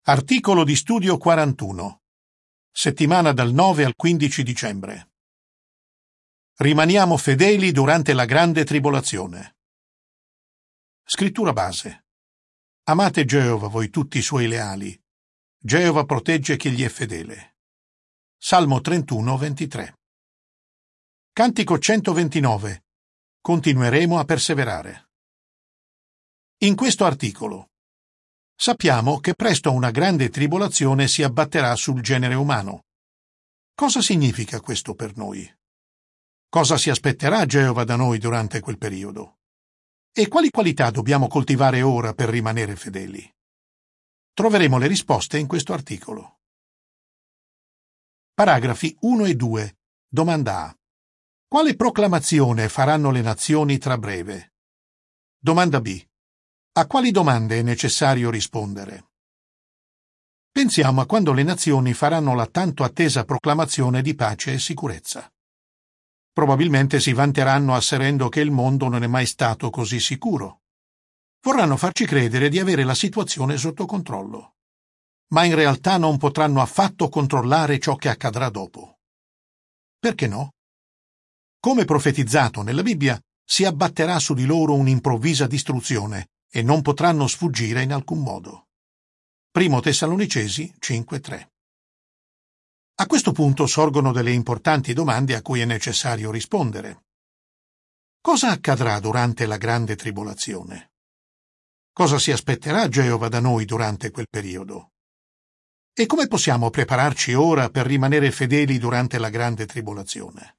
Articolo di studio 41. Settimana dal 9 al 15 dicembre. Rimaniamo fedeli durante la grande tribolazione. Scrittura base. Amate Geova voi tutti i suoi leali. Geova protegge chi gli è fedele. Salmo 31, 23. Cantico 129. Continueremo a perseverare. In questo articolo sappiamo che presto una grande tribolazione si abbatterà sul genere umano. Cosa significa questo per noi? Cosa si aspetterà Geova da noi durante quel periodo? E quali qualità dobbiamo coltivare ora per rimanere fedeli? Troveremo le risposte in questo articolo. Paragrafi 1 e 2. Domanda A. Quale proclamazione faranno le nazioni tra breve? Domanda B. A quali domande è necessario rispondere? Pensiamo a quando le nazioni faranno la tanto attesa proclamazione di pace e sicurezza. Probabilmente si vanteranno asserendo che il mondo non è mai stato così sicuro. Vorranno farci credere di avere la situazione sotto controllo. Ma in realtà non potranno affatto controllare ciò che accadrà dopo. Perché no? Come profetizzato nella Bibbia, si abbatterà su di loro un'improvvisa distruzione e non potranno sfuggire in alcun modo. Primo Tessalonicesi 5:3. A questo punto sorgono delle importanti domande a cui è necessario rispondere. Cosa accadrà durante la grande tribolazione? Cosa si aspetterà Geova da noi durante quel periodo? E come possiamo prepararci ora per rimanere fedeli durante la grande tribolazione?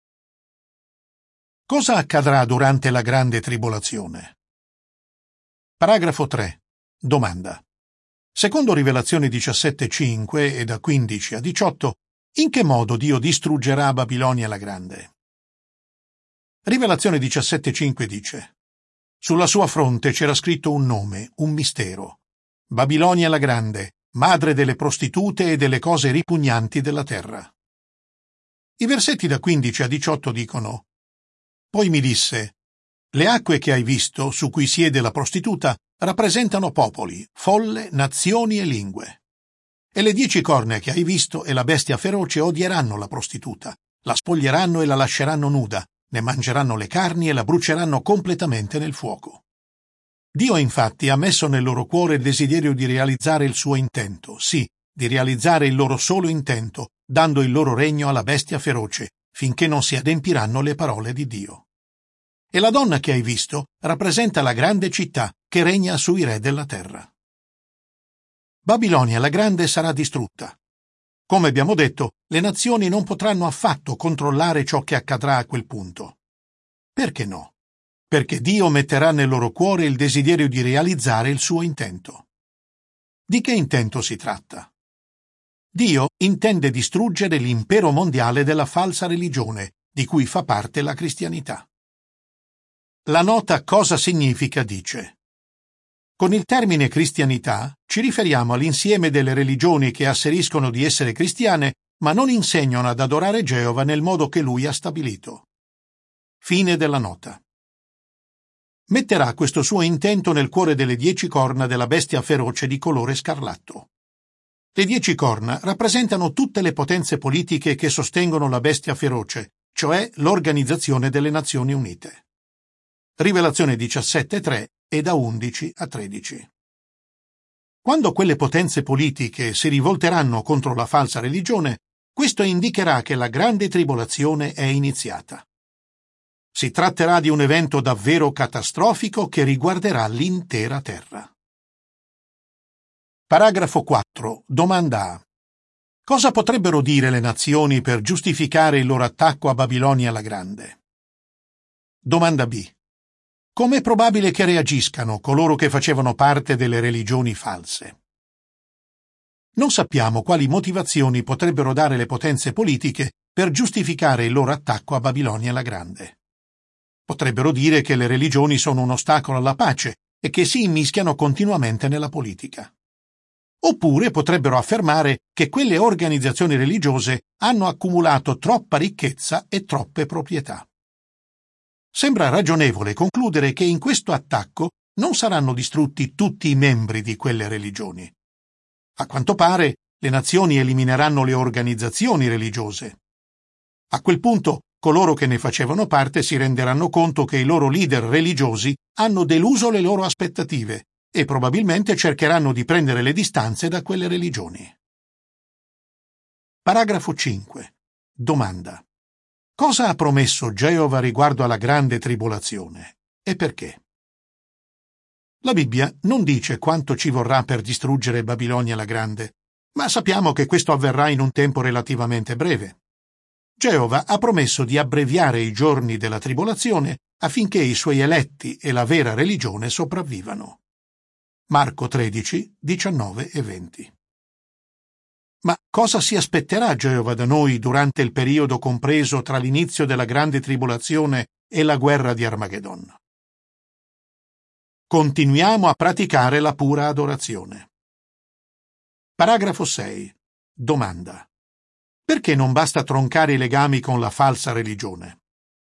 Cosa accadrà durante la grande tribolazione? Paragrafo 3. Domanda. Secondo Rivelazione 17:5 e da 15 a 18, in che modo Dio distruggerà Babilonia la Grande? Rivelazione 17:5 dice: Sulla sua fronte c'era scritto un nome, un mistero. Babilonia la Grande, madre delle prostitute e delle cose ripugnanti della terra. I versetti da 15 a 18 dicono: Poi mi disse: Le acque che hai visto, su cui siede la prostituta, rappresentano popoli, folle, nazioni e lingue. E le 10 corna che hai visto e la bestia feroce odieranno la prostituta, la spoglieranno e la lasceranno nuda, ne mangeranno le carni e la bruceranno completamente nel fuoco. Dio infatti ha messo nel loro cuore il desiderio di realizzare il suo intento, sì, di realizzare il loro solo intento, dando il loro regno alla bestia feroce, finché non si adempiranno le parole di Dio. E la donna che hai visto rappresenta la grande città che regna sui re della terra. Babilonia la Grande sarà distrutta. Come abbiamo detto, le nazioni non potranno affatto controllare ciò che accadrà a quel punto. Perché no? Perché Dio metterà nel loro cuore il desiderio di realizzare il suo intento. Di che intento si tratta? Dio intende distruggere l'impero mondiale della falsa religione, di cui fa parte la cristianità. La nota cosa significa dice: Con il termine cristianità ci riferiamo all'insieme delle religioni che asseriscono di essere cristiane, ma non insegnano ad adorare Geova nel modo che Lui ha stabilito. Fine della nota. Metterà questo suo intento nel cuore delle 10 corna della bestia feroce di colore scarlatto. Le 10 corna rappresentano tutte le potenze politiche che sostengono la bestia feroce, cioè l'Organizzazione delle Nazioni Unite. Rivelazione 17:3 e da 11 a 13. Quando quelle potenze politiche si rivolteranno contro la falsa religione, questo indicherà che la grande tribolazione è iniziata. Si tratterà di un evento davvero catastrofico che riguarderà l'intera terra. Paragrafo 4. Domanda A. Cosa potrebbero dire le nazioni per giustificare il loro attacco a Babilonia la Grande? Domanda B. Com'è probabile che reagiscano coloro che facevano parte delle religioni false? Non sappiamo quali motivazioni potrebbero dare le potenze politiche per giustificare il loro attacco a Babilonia la Grande. Potrebbero dire che le religioni sono un ostacolo alla pace e che si immischiano continuamente nella politica. Oppure potrebbero affermare che quelle organizzazioni religiose hanno accumulato troppa ricchezza e troppe proprietà. Sembra ragionevole concludere che in questo attacco non saranno distrutti tutti i membri di quelle religioni. A quanto pare, le nazioni elimineranno le organizzazioni religiose. A quel punto, coloro che ne facevano parte si renderanno conto che i loro leader religiosi hanno deluso le loro aspettative e probabilmente cercheranno di prendere le distanze da quelle religioni. Paragrafo 5. Domanda. Cosa ha promesso Geova riguardo alla grande tribolazione e perché? La Bibbia non dice quanto ci vorrà per distruggere Babilonia la Grande, ma sappiamo che questo avverrà in un tempo relativamente breve. Geova ha promesso di abbreviare i giorni della tribolazione affinché i suoi eletti e la vera religione sopravvivano. Marco 13, 19 e 20. Ma cosa si aspetterà Geova da noi durante il periodo compreso tra l'inizio della grande tribolazione e la guerra di Armageddon? Continuiamo a praticare la pura adorazione. Paragrafo 6. Domanda. Perché non basta troncare i legami con la falsa religione?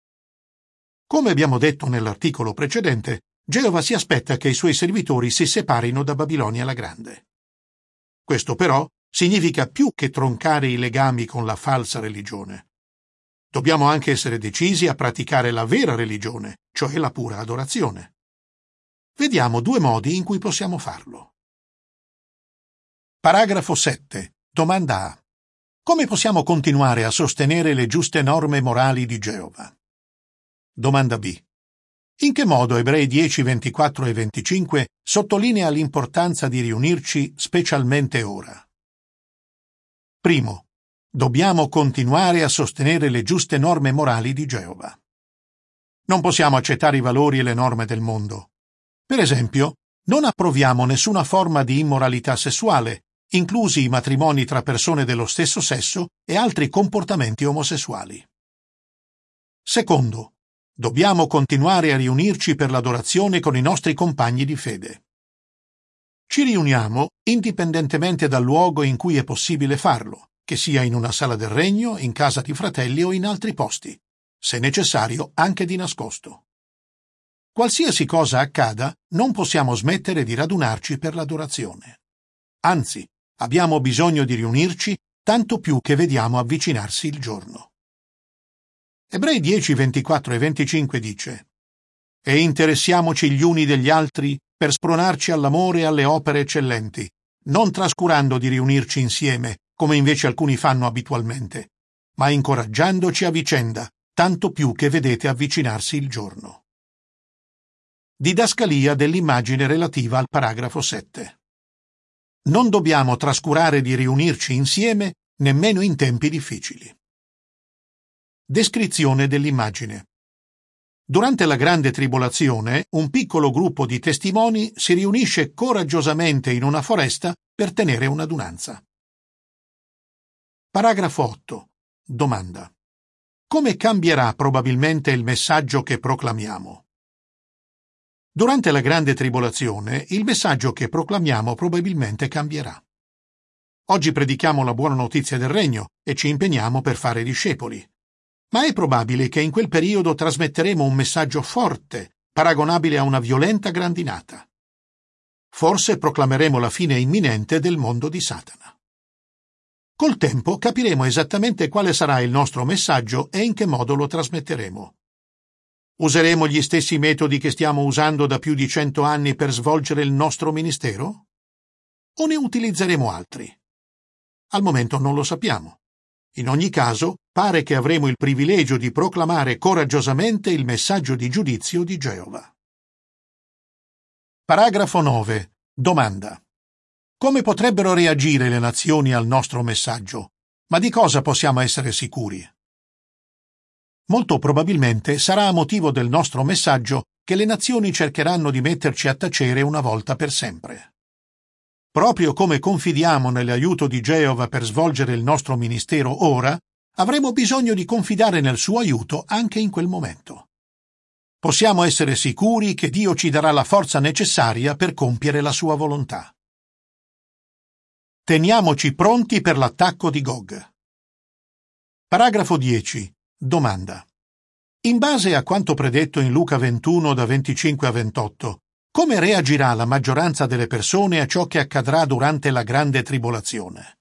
Come abbiamo detto nell'articolo precedente, Geova si aspetta che i suoi servitori si separino da Babilonia la Grande. Questo però significa più che troncare i legami con la falsa religione. Dobbiamo anche essere decisi a praticare la vera religione, cioè la pura adorazione. Vediamo due modi in cui possiamo farlo. Paragrafo 7. Domanda A. Come possiamo continuare a sostenere le giuste norme morali di Geova? Domanda B. In che modo Ebrei 10, 24 e 25 sottolinea l'importanza di riunirci specialmente ora? Primo. Dobbiamo continuare a sostenere le giuste norme morali di Geova. Non possiamo accettare i valori e le norme del mondo. Per esempio, non approviamo nessuna forma di immoralità sessuale, inclusi i matrimoni tra persone dello stesso sesso e altri comportamenti omosessuali. Secondo, dobbiamo continuare a riunirci per l'adorazione con i nostri compagni di fede. Ci riuniamo indipendentemente dal luogo in cui è possibile farlo, che sia in una sala del regno, in casa di fratelli o in altri posti, se necessario anche di nascosto. Qualsiasi cosa accada, non possiamo smettere di radunarci per l'adorazione. Anzi, abbiamo bisogno di riunirci tanto più che vediamo avvicinarsi il giorno. Ebrei 10, 24 e 25 dice: E interessiamoci gli uni degli altri per spronarci all'amore e alle opere eccellenti, non trascurando di riunirci insieme, come invece alcuni fanno abitualmente, ma incoraggiandoci a vicenda, tanto più che vedete avvicinarsi il giorno. Didascalia dell'immagine relativa al paragrafo 7. Non dobbiamo trascurare di riunirci insieme nemmeno in tempi difficili. Descrizione dell'immagine. Durante la grande tribolazione, un piccolo gruppo di testimoni si riunisce coraggiosamente in una foresta per tenere un'adunanza. Paragrafo 8. Domanda. Come cambierà probabilmente il messaggio che proclamiamo? Durante la grande tribolazione, il messaggio che proclamiamo probabilmente cambierà. Oggi predichiamo la buona notizia del regno e ci impegniamo per fare discepoli. Ma è probabile che in quel periodo trasmetteremo un messaggio forte, paragonabile a una violenta grandinata. Forse proclameremo la fine imminente del mondo di Satana. Col tempo capiremo esattamente quale sarà il nostro messaggio e in che modo lo trasmetteremo. Useremo gli stessi metodi che stiamo usando da più di 100 anni per svolgere il nostro ministero? O ne utilizzeremo altri? Al momento non lo sappiamo. In ogni caso, pare che avremo il privilegio di proclamare coraggiosamente il messaggio di giudizio di Geova. Paragrafo 9. Domanda. Come potrebbero reagire le nazioni al nostro messaggio? Ma di cosa possiamo essere sicuri? Molto probabilmente sarà a motivo del nostro messaggio che le nazioni cercheranno di metterci a tacere una volta per sempre. Proprio come confidiamo nell'aiuto di Geova per svolgere il nostro ministero ora, avremo bisogno di confidare nel suo aiuto anche in quel momento. Possiamo essere sicuri che Dio ci darà la forza necessaria per compiere la sua volontà. Teniamoci pronti per l'attacco di Gog. Paragrafo 10. Domanda. In base a quanto predetto in Luca 21 da 25 a 28, Come reagirà la maggioranza delle persone a ciò che accadrà durante la grande tribolazione?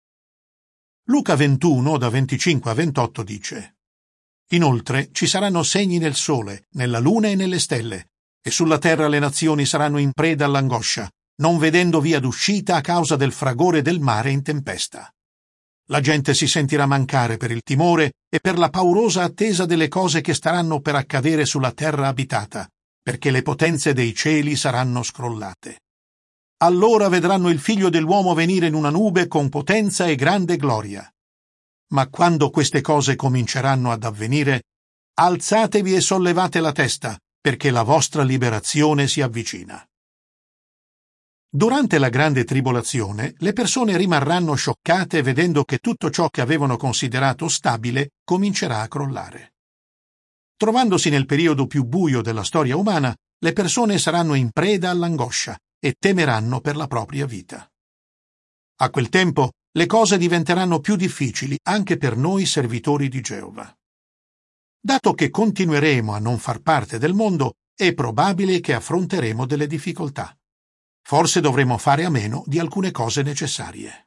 Luca 21, da 25 a 28 dice: Inoltre ci saranno segni nel sole, nella luna e nelle stelle, e sulla terra le nazioni saranno in preda all'angoscia, non vedendo via d'uscita a causa del fragore del mare in tempesta. La gente si sentirà mancare per il timore e per la paurosa attesa delle cose che staranno per accadere sulla terra abitata, perché le potenze dei cieli saranno scrollate. Allora vedranno il Figlio dell'uomo venire in una nube con potenza e grande gloria. Ma quando queste cose cominceranno ad avvenire, alzatevi e sollevate la testa, perché la vostra liberazione si avvicina. Durante la grande tribolazione, le persone rimarranno scioccate vedendo che tutto ciò che avevano considerato stabile comincerà a crollare. Trovandosi nel periodo più buio della storia umana, le persone saranno in preda all'angoscia e temeranno per la propria vita. A quel tempo, le cose diventeranno più difficili anche per noi servitori di Geova. Dato che continueremo a non far parte del mondo, è probabile che affronteremo delle difficoltà. Forse dovremo fare a meno di alcune cose necessarie.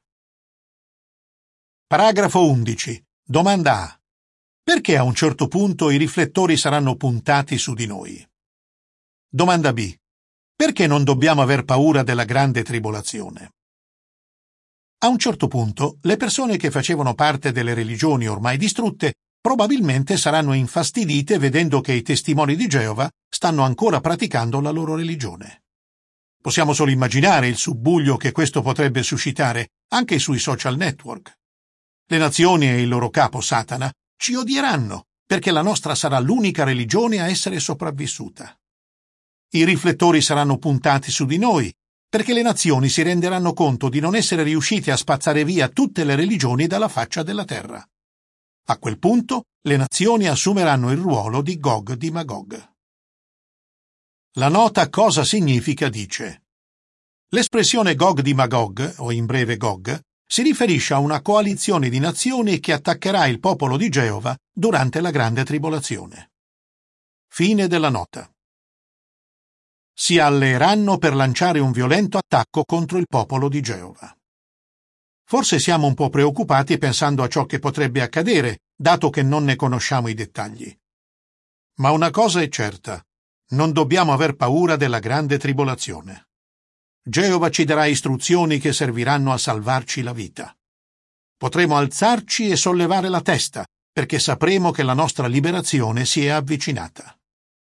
Paragrafo 11. Domanda A. Perché a un certo punto i riflettori saranno puntati su di noi? Domanda B. Perché non dobbiamo aver paura della grande tribolazione? A un certo punto, le persone che facevano parte delle religioni ormai distrutte probabilmente saranno infastidite vedendo che i testimoni di Geova stanno ancora praticando la loro religione. Possiamo solo immaginare il subbuglio che questo potrebbe suscitare anche sui social network. Le nazioni e il loro capo Satana ci odieranno perché la nostra sarà l'unica religione a essere sopravvissuta. I riflettori saranno puntati su di noi perché le nazioni si renderanno conto di non essere riuscite a spazzare via tutte le religioni dalla faccia della terra. A quel punto le nazioni assumeranno il ruolo di Gog di Magog. La nota cosa significa dice: l'espressione Gog di Magog, o in breve Gog, si riferisce a una coalizione di nazioni che attaccherà il popolo di Geova durante la grande tribolazione. Fine della nota. Si alleeranno per lanciare un violento attacco contro il popolo di Geova. Forse siamo un po' preoccupati pensando a ciò che potrebbe accadere, dato che non ne conosciamo i dettagli. Ma una cosa è certa: non dobbiamo aver paura della grande tribolazione. Geova ci darà istruzioni che serviranno a salvarci la vita. Potremo alzarci e sollevare la testa, perché sapremo che la nostra liberazione si è avvicinata.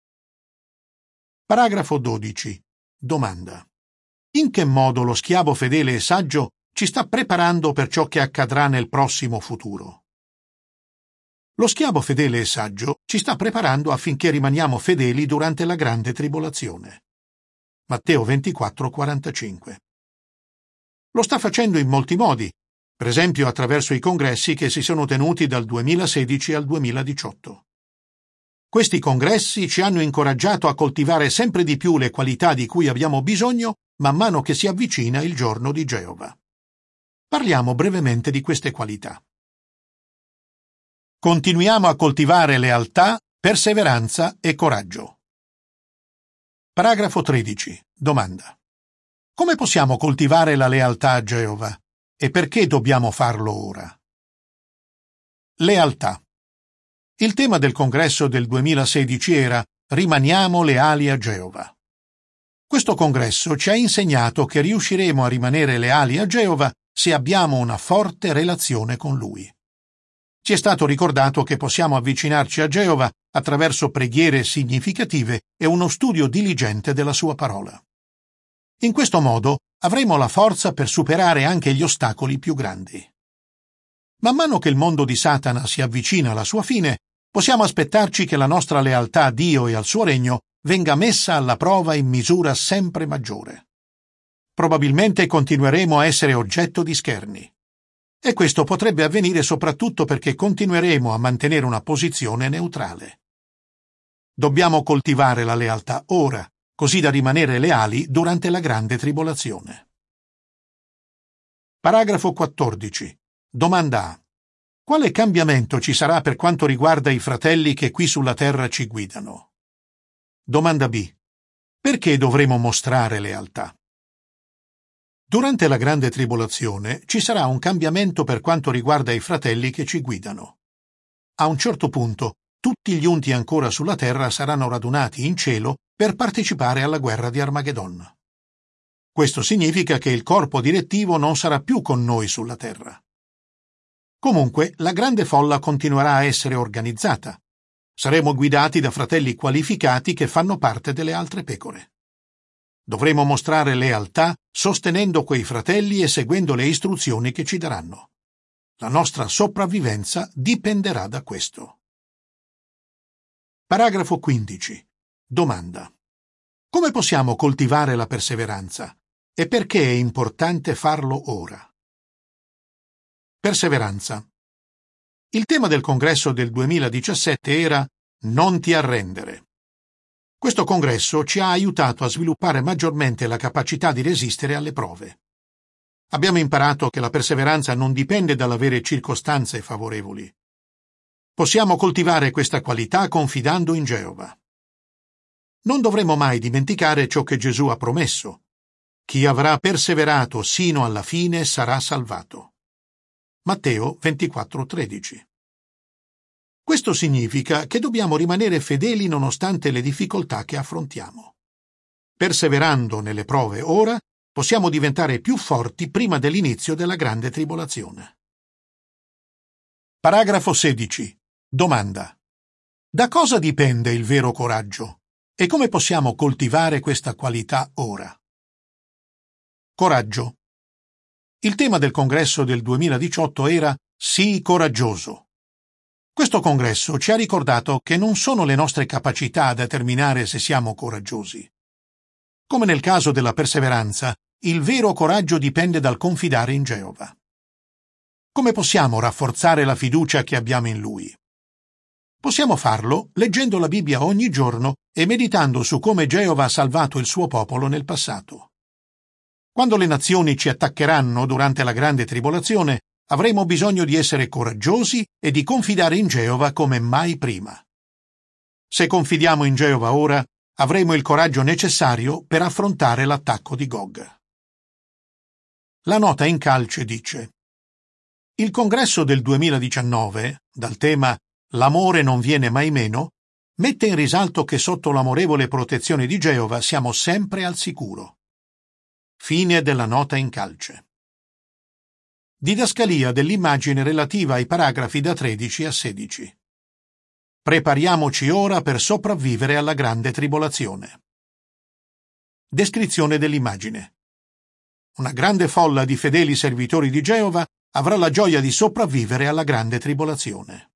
Paragrafo 12. Domanda: in che modo lo schiavo fedele e saggio ci sta preparando per ciò che accadrà nel prossimo futuro? Lo schiavo fedele e saggio ci sta preparando affinché rimaniamo fedeli durante la grande tribolazione. Matteo 24:45. Lo sta facendo in molti modi, per esempio attraverso i congressi che si sono tenuti dal 2016 al 2018. Questi congressi ci hanno incoraggiato a coltivare sempre di più le qualità di cui abbiamo bisogno man mano che si avvicina il giorno di Geova. Parliamo brevemente di queste qualità. Continuiamo a coltivare lealtà, perseveranza e coraggio. Paragrafo 13. Domanda: come possiamo coltivare la lealtà a Geova e perché dobbiamo farlo ora? Lealtà. Il tema del congresso del 2016 era Rimaniamo leali a Geova. Questo congresso ci ha insegnato che riusciremo a rimanere leali a Geova se abbiamo una forte relazione con Lui. Ci è stato ricordato che possiamo avvicinarci a Geova attraverso preghiere significative e uno studio diligente della sua parola. In questo modo avremo la forza per superare anche gli ostacoli più grandi. Man mano che il mondo di Satana si avvicina alla sua fine, possiamo aspettarci che la nostra lealtà a Dio e al suo regno venga messa alla prova in misura sempre maggiore. Probabilmente continueremo a essere oggetto di scherni. E questo potrebbe avvenire soprattutto perché continueremo a mantenere una posizione neutrale. Dobbiamo coltivare la lealtà ora, così da rimanere leali durante la grande tribolazione. Paragrafo 14. Domanda A. Quale cambiamento ci sarà per quanto riguarda i fratelli che qui sulla terra ci guidano? Domanda B. Perché dovremo mostrare lealtà? Durante la grande tribolazione ci sarà un cambiamento per quanto riguarda i fratelli che ci guidano. A un certo punto, tutti gli unti ancora sulla terra saranno radunati in cielo per partecipare alla guerra di Armageddon. Questo significa che il corpo direttivo non sarà più con noi sulla terra. Comunque, la grande folla continuerà a essere organizzata. Saremo guidati da fratelli qualificati che fanno parte delle altre pecore. Dovremo mostrare lealtà sostenendo quei fratelli e seguendo le istruzioni che ci daranno. La nostra sopravvivenza dipenderà da questo. Paragrafo 15. Domanda. Come possiamo coltivare la perseveranza e perché è importante farlo ora? Perseveranza. Il tema del congresso del 2017 era «Non ti arrendere». Questo congresso ci ha aiutato a sviluppare maggiormente la capacità di resistere alle prove. Abbiamo imparato che la perseveranza non dipende dall'avere circostanze favorevoli. Possiamo coltivare questa qualità confidando in Geova. Non dovremo mai dimenticare ciò che Gesù ha promesso. Chi avrà perseverato sino alla fine sarà salvato. Matteo 24,13. Questo significa che dobbiamo rimanere fedeli nonostante le difficoltà che affrontiamo. Perseverando nelle prove ora, possiamo diventare più forti prima dell'inizio della grande tribolazione. Paragrafo 16. Domanda. Da cosa dipende il vero coraggio? E come possiamo coltivare questa qualità ora? Coraggio. Il tema del congresso del 2018 era «Sii coraggioso». Questo congresso ci ha ricordato che non sono le nostre capacità a determinare se siamo coraggiosi. Come nel caso della perseveranza, il vero coraggio dipende dal confidare in Geova. Come possiamo rafforzare la fiducia che abbiamo in Lui? Possiamo farlo leggendo la Bibbia ogni giorno e meditando su come Geova ha salvato il suo popolo nel passato. Quando le nazioni ci attaccheranno durante la grande tribolazione, avremo bisogno di essere coraggiosi e di confidare in Geova come mai prima. Se confidiamo in Geova ora, avremo il coraggio necessario per affrontare l'attacco di Gog. La nota in calce dice: il congresso del 2019, dal tema «L'amore non viene mai meno», mette in risalto che sotto l'amorevole protezione di Geova siamo sempre al sicuro. Fine della nota in calce. Didascalia dell'immagine relativa ai paragrafi da 13 a 16. Prepariamoci ora per sopravvivere alla grande tribolazione. Descrizione dell'immagine. Una grande folla di fedeli servitori di Geova avrà la gioia di sopravvivere alla grande tribolazione.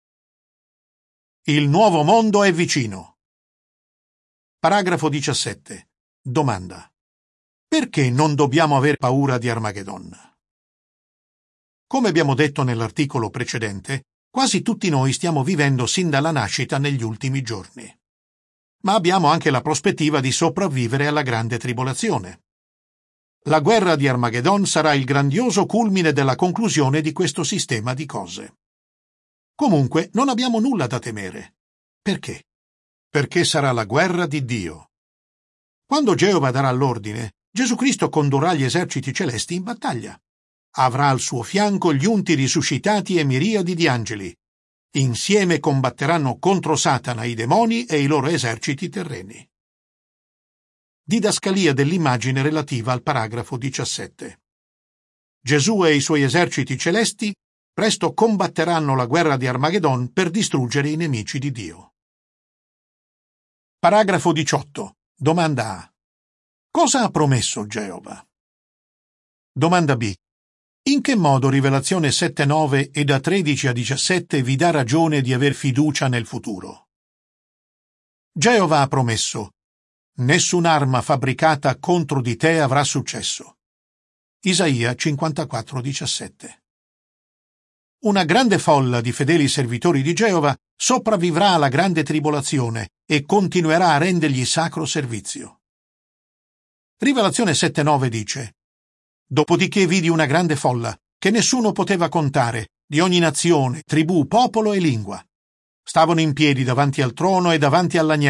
Il nuovo mondo è vicino. Paragrafo 17. Domanda. Perché non dobbiamo aver paura di Armageddon? Come abbiamo detto nell'articolo precedente, quasi tutti noi stiamo vivendo sin dalla nascita negli ultimi giorni. Ma abbiamo anche la prospettiva di sopravvivere alla grande tribolazione. La guerra di Armageddon sarà il grandioso culmine della conclusione di questo sistema di cose. Comunque non abbiamo nulla da temere. Perché? Perché sarà la guerra di Dio. Quando Geova darà l'ordine, Gesù Cristo condurrà gli eserciti celesti in battaglia. Avrà al suo fianco gli unti risuscitati e miriadi di angeli. Insieme combatteranno contro Satana i demoni e i loro eserciti terreni. Didascalia dell'immagine relativa al paragrafo 17. Gesù e i suoi eserciti celesti presto combatteranno la guerra di Armageddon per distruggere i nemici di Dio. Paragrafo 18. Domanda A. Cosa ha promesso Geova? Domanda B. In che modo Rivelazione 7,9 e da 13 a 17 vi dà ragione di aver fiducia nel futuro? Geova ha promesso: nessun'arma fabbricata contro di te avrà successo. Isaia 54,17. Una grande folla di fedeli servitori di Geova sopravvivrà alla grande tribolazione e continuerà a rendergli sacro servizio. Rivelazione 7,9 dice: dopodiché vidi una grande folla, che nessuno poteva contare, di ogni nazione, tribù, popolo e lingua. Stavano in piedi davanti al trono e davanti all'agnello,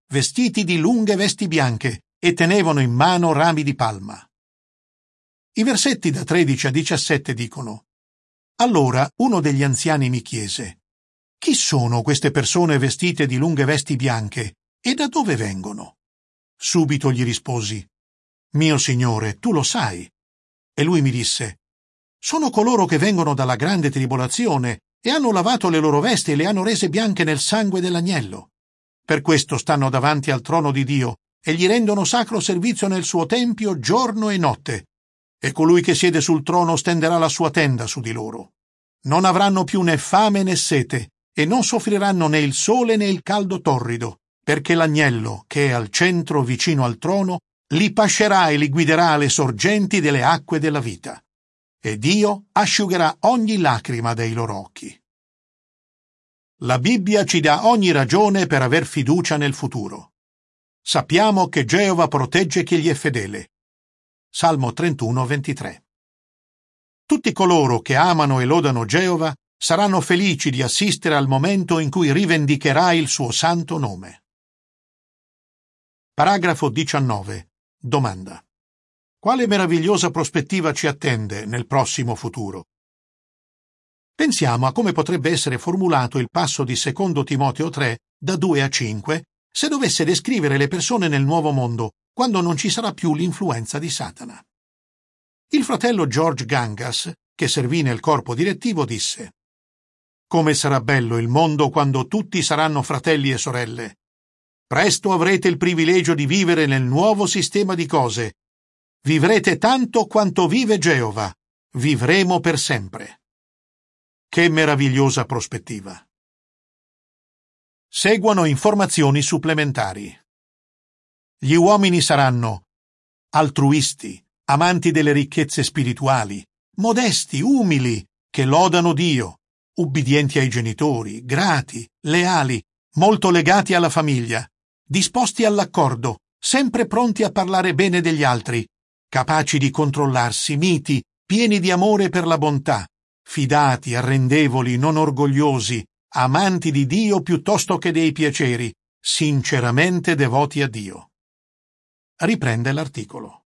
vestiti di lunghe vesti bianche, e tenevano in mano rami di palma. I versetti da 13 a 17 dicono: Allora uno degli anziani mi chiese: Chi sono queste persone vestite di lunghe vesti bianche, e da dove vengono? Subito gli risposi: Mio signore, tu lo sai. E lui mi disse: Sono coloro che vengono dalla grande tribolazione e hanno lavato le loro vesti e le hanno rese bianche nel sangue dell'agnello. Per questo stanno davanti al trono di Dio e gli rendono sacro servizio nel suo tempio giorno e notte. E colui che siede sul trono stenderà la sua tenda su di loro. Non avranno più né fame né sete, e non soffriranno né il sole né il caldo torrido, perché l'agnello, che è al centro vicino al trono, li pascerà e li guiderà alle sorgenti delle acque della vita. E Dio asciugherà ogni lacrima dai loro occhi. La Bibbia ci dà ogni ragione per aver fiducia nel futuro. Sappiamo che Geova protegge chi gli è fedele. Salmo 31, 23. Tutti coloro che amano e lodano Geova saranno felici di assistere al momento in cui rivendicherà il suo santo nome. Paragrafo 19. Domanda: quale meravigliosa prospettiva ci attende nel prossimo futuro? Pensiamo a come potrebbe essere formulato il passo di 2 Timoteo 3, da 2 a 5, se dovesse descrivere le persone nel nuovo mondo, quando non ci sarà più l'influenza di Satana. Il fratello George Gangas, che servì nel corpo direttivo, disse: Come sarà bello il mondo quando tutti saranno fratelli e sorelle. Presto avrete il privilegio di vivere nel nuovo sistema di cose. Vivrete tanto quanto vive Geova. Vivremo per sempre. Che meravigliosa prospettiva! Seguono informazioni supplementari. Gli uomini saranno altruisti, amanti delle ricchezze spirituali, modesti, umili, che lodano Dio, ubbidienti ai genitori, grati, leali, molto legati alla famiglia, disposti all'accordo, sempre pronti a parlare bene degli altri, capaci di controllarsi, miti, pieni di amore per la bontà, fidati, arrendevoli, non orgogliosi, amanti di Dio piuttosto che dei piaceri, sinceramente devoti a Dio. Riprende l'articolo.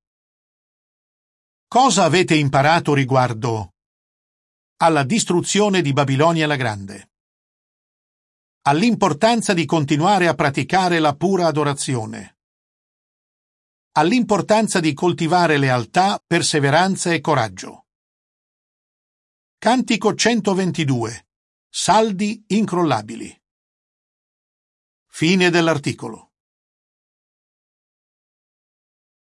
Cosa avete imparato riguardo alla distruzione di Babilonia la Grande? All'importanza di continuare a praticare la pura adorazione. All'importanza di coltivare lealtà, perseveranza e coraggio. Cantico 122. Saldi incrollabili. Fine dell'articolo.